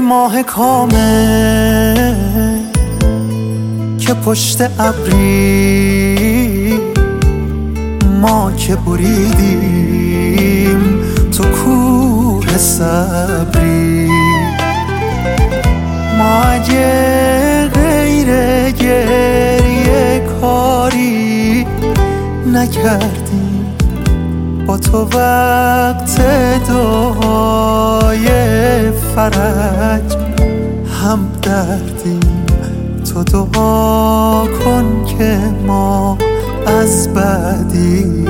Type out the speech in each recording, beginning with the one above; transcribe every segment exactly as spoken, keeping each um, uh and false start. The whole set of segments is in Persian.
ماه کامل که پشت ابری ما که بریدیم تو کوه صبری. ما اگه غیر گریه کاری نکردیم با تو وقت دعای فرج هم دردیم. تو دعا کن که ما از بعدی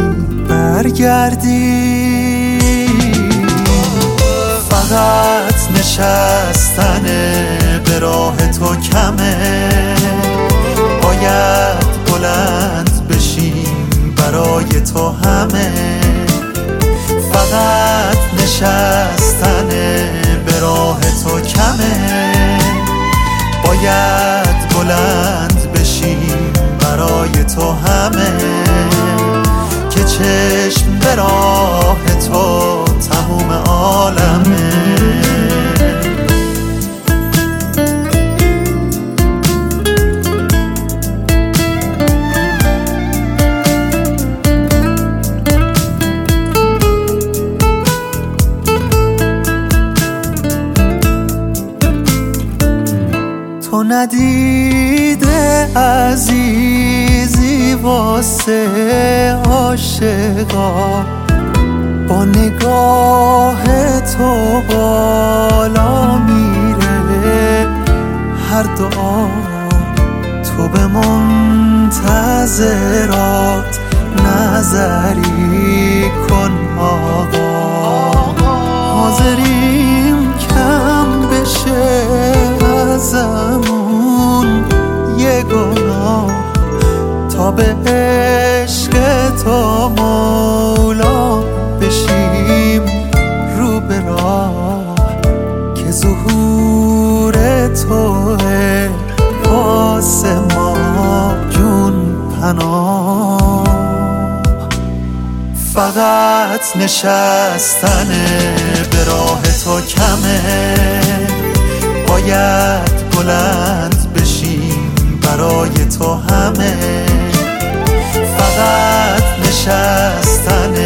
برگردیم. فقط نشستن به راه تو کمه، باید بلند بشیم برای تو همه. فقط نشستن به راه تو کمه، باید بلند بشیم برای تو همه. که چشم به راه تو تموم عالمه. تو ندیده عزیزی واسه عاشقا، با نگاه تو بالا میره هر دعا. تو به منتظرات نظری کن آقا. حاضریم کم بشه ازمون یه گناه تا به عشق تو مولا بشیم رو به راه. که ظهور توه واسه ما جون پناه. فقط نشستن به راه تو کمه، باید بلند بشیم برای تو همه. فقط نشستن